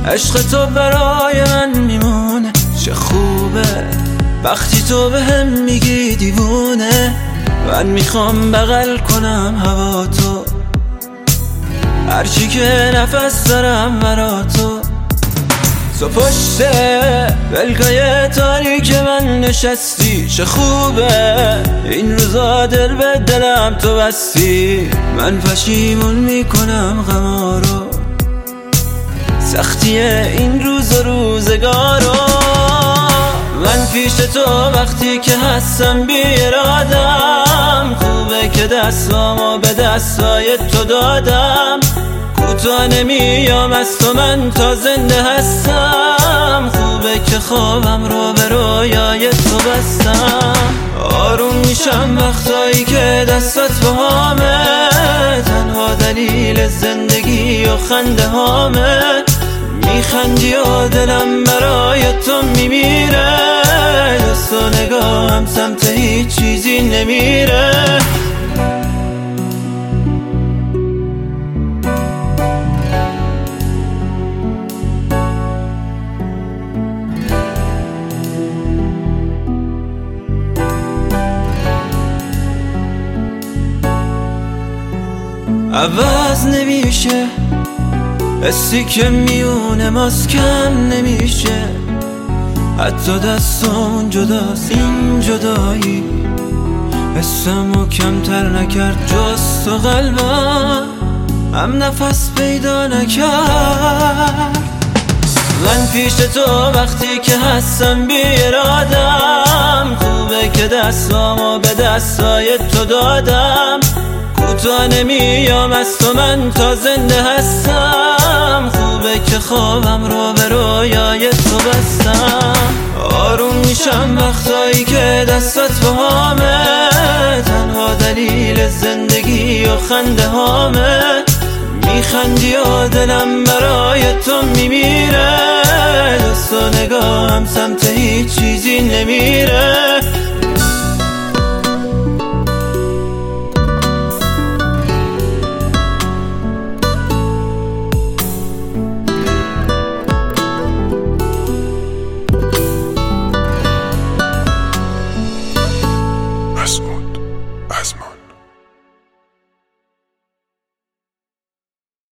عشق تو برای من میمونه. چه خوبه وقتی تو بهم میگی دیوونه. من میخوام بغل کنم هوا تو، هرچی که نفس دارم برا تو. تو پشت ولکای تاریک من نشستی. چه خوبه این روزا دل به دلم تو بستی. من پشیمون میکنم غما رو، سختی این روز و روزگارو. من پیش تو وقتی که هستم بی ارادم، خوبه که دستامو به دستای تو دادم. کوتاه نمیام از تو من تا زنده هستم، خوبه که خوابم رو به رویای تو بستم. آروم میشم وقتایی که دستات باهامه، تنها دلیل زندگی و خنده هامه. میخندی و دلم برای تو میمیره، دست و نگاهم سمت هیچ چیزی نمیره. عوض نمیشه حسی که میونه ماست، کم نمیشه. حتی دستامون جداست، این جدایی حسمو کمتر نکرد. جز تو قلبم هم نفس پیدا نکرد. من پیش تو وقتی که هستم بی ارادم، خوبه که دستامو به دستای تو دادم. کوتاه نمیام از تو من تا زنده هستم، خوبه که خوابم رو به رویای تو بستم. آروم میشم وقتایی که دستات باهامه، تنها دلیل زندگی و خنده هامه. میخندی و دلم برای تو میمیره، دست و نگاهم سمت هیچ چیزی نمیره.